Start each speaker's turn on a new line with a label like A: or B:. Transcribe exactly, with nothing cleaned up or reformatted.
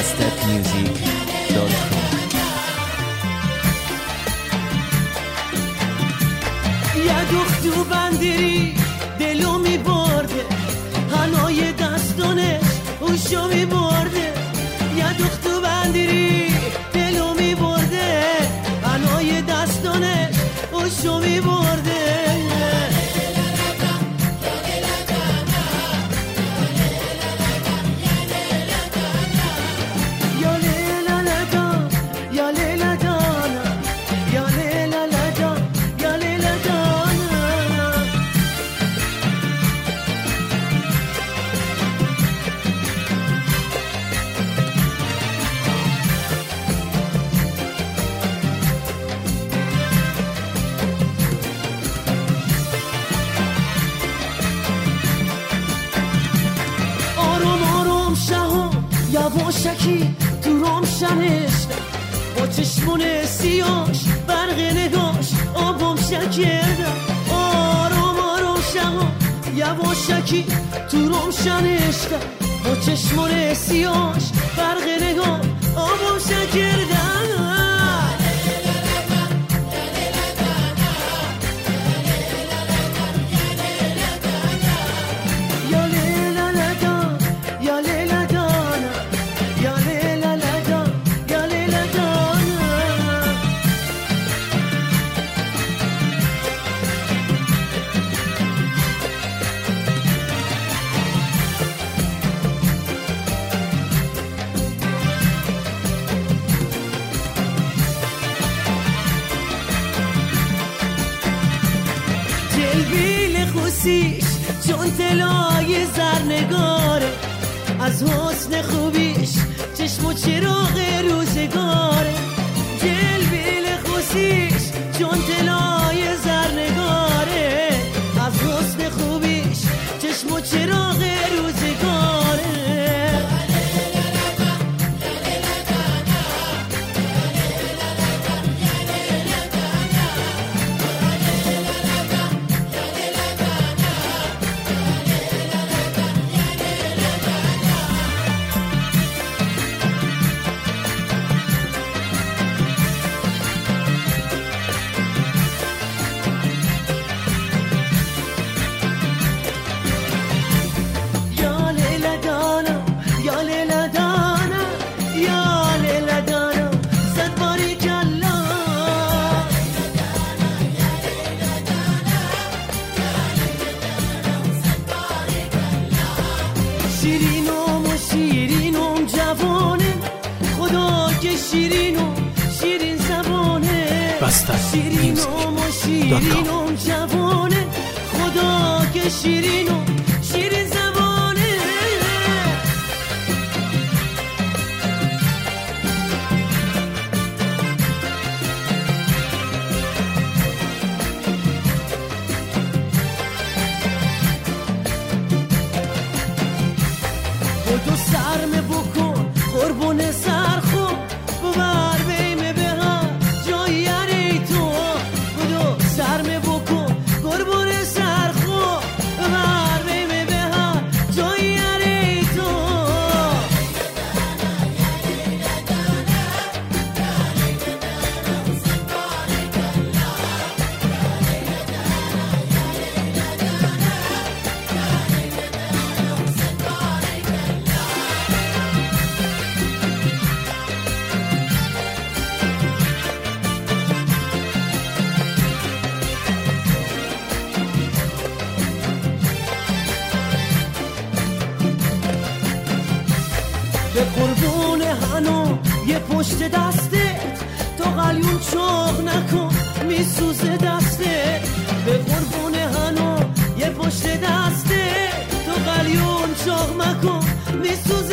A: step music dot com.
B: یه دختو بندری دلو می برده، هنای دستانش اوشو می برده. یه دختو بندری دلو می برده، هنای دستانش اوشو می برده. یواشکی تو روشنش با چشمون سیاش برق نگاش آبم شکردم. آروم آروم شما یواشکی تو روشنش با چشمون سیاش برق نگاش آبم شکردم. چون طلای زرنگاره از حسن خوبیش چشم و چراغ روزگاره. جلویل خوشیش چون طلای زرنگاره از حسن خوبیش چشم و چراغ روزگاره. شیرینم و شیرینم جوانه خدا که شیرینم شیرین زبانه. شیرینم و شیرینم جوانه خدا که شیرینم شیرین زبانه. تو سرمه بکن قربون سرخو ببر بیمه به هم جایی اری تو. بدو سرمه بکن قربون سرخو ببر بیمه به هم جایی اری تو. به قربون هنو یه پشت دستت تو قلیون چاق نکن میسوزه دستت. به قربون هنو یه پشت دستت تو قلیون چاق مکن میسوزه